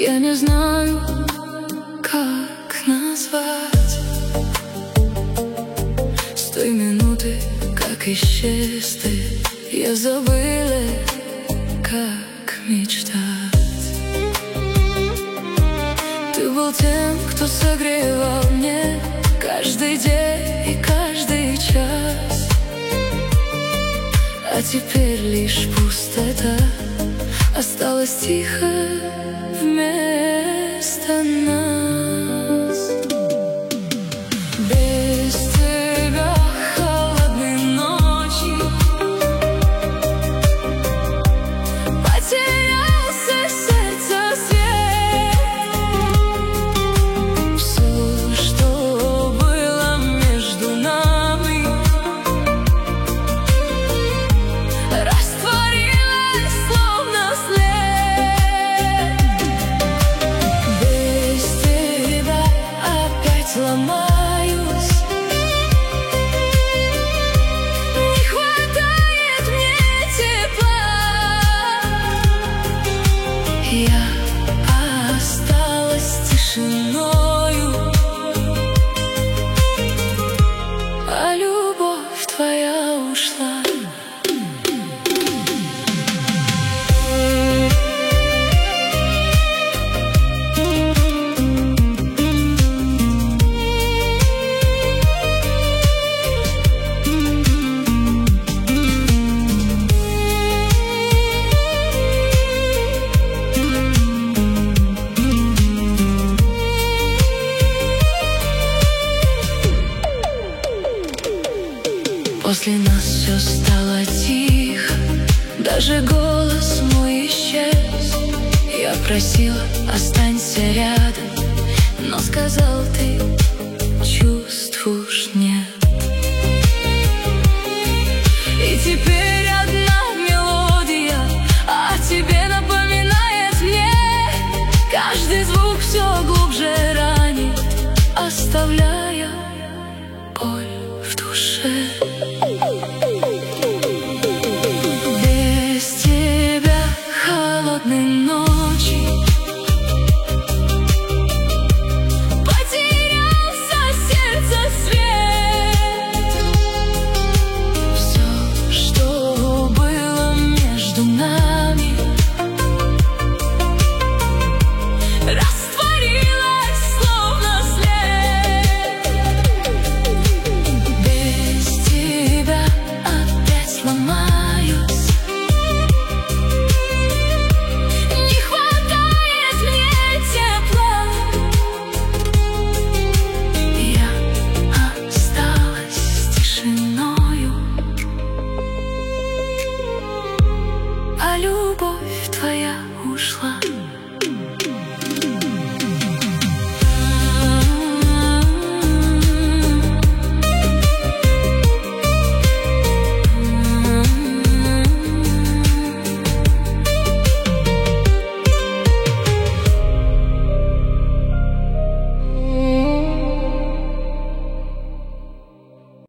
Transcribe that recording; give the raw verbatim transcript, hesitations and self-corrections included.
Я не знаю, как назвать с той минуты, как исчез ты. Я забыла, как мечтать. Ты был тем, кто согревал мне каждый день и каждый час. А теперь лишь пустота, осталось тихо вместо нас. Без тебя холодные ночи, потерялся сердце свет. Все, что было между нами, растворилось словно след. Без тебя опять ломаюсь, не хватает мне тепла. Я осталась тишиною, а любовь твоя ушла. После нас все стало тихо, даже голос мой исчез. Я просила, останься рядом, но сказал ты, чувств уж нет. И теперь одна мелодия о тебе напоминает мне. Каждый звук все глубже ранит, оставляя боль в душе. Без тебя холодные ночи, потерялся сердце свет. Все, что было между нами, растворилось словно след. Без тебя опять ломаюсь, не хватает мне тепла. Я осталась тишиною, а любовь твоя ушла.